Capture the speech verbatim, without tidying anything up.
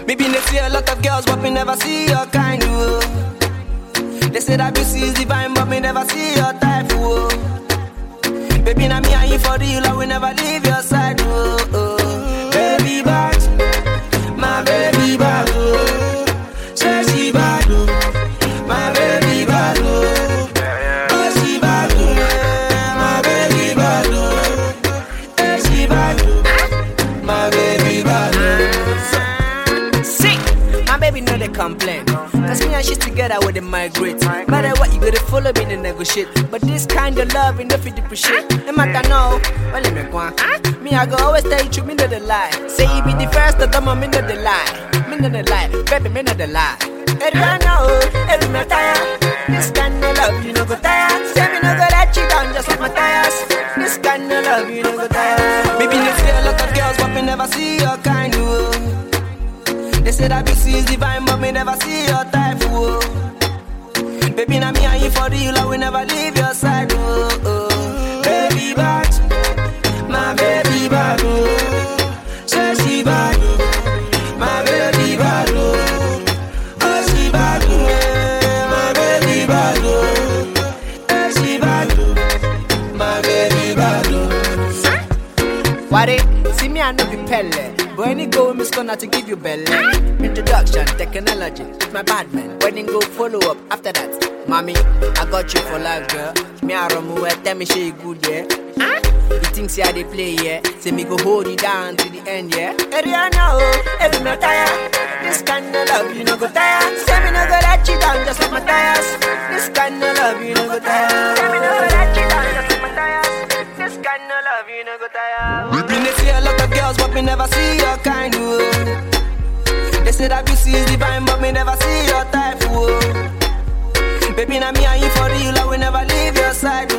Maybe they see a lot of girls, but me never see your kind, whoa. They say that beauty is divine, but me never see your type, whoa. Baby, now me and you for real, I will never leave your side, whoa. Oh. Baby, bad, my baby, bad, oh. Say she bad, oh. My baby, bad, oh. Oh, she bad, oh. My baby, bad, oh. Hey, she bad, oh. My baby, bad, oh. See, my baby know they complain. Cause me and she together with the migrate. Matter what, you gotta follow me to negotiate. But this kind of love, you know, fit depreciate. No matter no, well, let me go on. Me, I go always tell you, true, me know the lie. Say you be the first of them, me know the lie. Me know the lie, baby, me know the lie. Every I know, every me tire. This kind of love, you know, go tire. Say me no go let you down, just like my tires. This kind of love, you know, go tire. Maybe they see a lot of girls, but me never see your kind, whoa. They say that beauty is divine, but me never see your type, whoa. Baby, now me and you for real, I will never leave your side, whoa. Oh. Baby, bad, my baby, bad, oh. Say she bad, oh. My baby, bad, oh. Oh, she bad, oh. My baby, bad, oh. Hey, she bad, oh. My baby, bad, oh. What it? See me, I know be pelle. But when you go with me, it's gonna to give you belly. Introduction, technology, with my bad man. When you go follow up after that. Mommy, I got you for life, girl. Me and Romu, tell me she good, yeah. You think see how they play, yeah? Say me go hold you down to the end, yeah. Ariana, oh, every me tire. This kind of love, you know go tire. Say me no go let you down, just like my tires. This kind of love, you know go tire. Say me no go let you down, just like my tires. This kind of love, you know go tire. Me they see a lot of girls, but me never see your kind, whoa. They say that beauty is divine, but me never see your type, whoa. Baby, now me and you for real, I will never leave your side,